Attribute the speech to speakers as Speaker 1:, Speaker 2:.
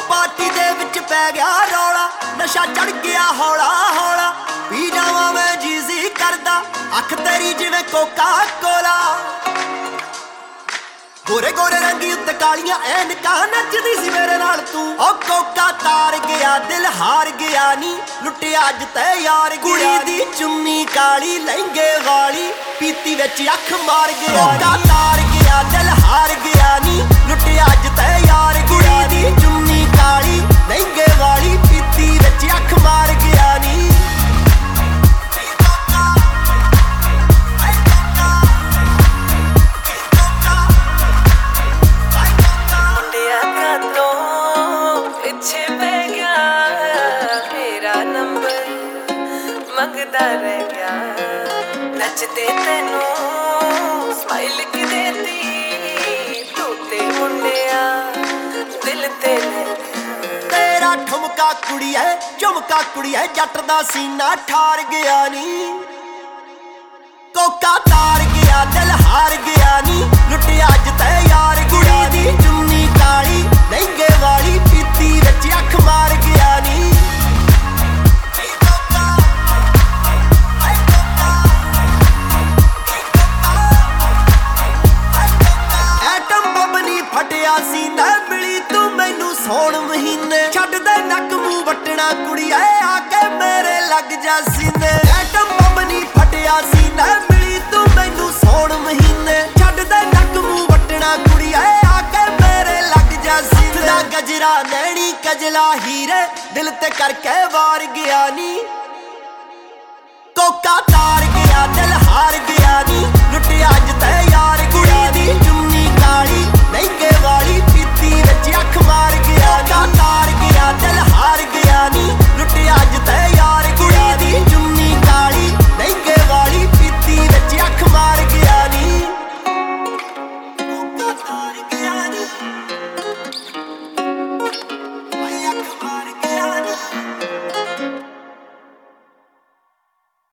Speaker 1: Party दे विच पै गया रौला, नशा चढ़ गया हौला हौला। पी जावां मैं जीजी करदा, अख तेरी जिवें कोका कोला। गोरे गोरे रंगी उत्ते कालियां ऐनकां, नचदी सी मेरे नाल तू। ओ कोका तार गया दिल हार गया नी, लुटिया अज ते यार गया। कुड़ी दी चुन्नी काली लहंगे वाली, पीती विच अख मार गया। कोका तार गया दिल हार गया नी, लुटिया अज ते यार गया। कुड़ी दी चुन्नी काली लहंगे वाली, पीती विच अख मार गया नी।
Speaker 2: मंगदा रह गया नचते तेनू स्माइल की देती, तू ते मुंडिया दिल ते
Speaker 1: तेरा ठुमका कुड़िए झुमका कुड़िए, जट दा सीना ठार गया नी। कोका तार गया दिल हार गया नी, लुटिया अज ते यार गया। कुड़ी दी चुन्नी काली लहंगे वाली, पीती विच अख मार गया नी। फटिया सीना मिली तू मैनू सौण महीने, छड्ड दे नक मूंह वटना कुड़िए, आके मेरे लग जा सीने। एटम बम नी फटिया सीना मिली तू मैनू सौण महीने, छड्ड दे नक मूंह वटना कुड़िए, आके मेरे लग जा सीने। गजरा नैनी कजला हीरे, दिल ते करके वार गया नी।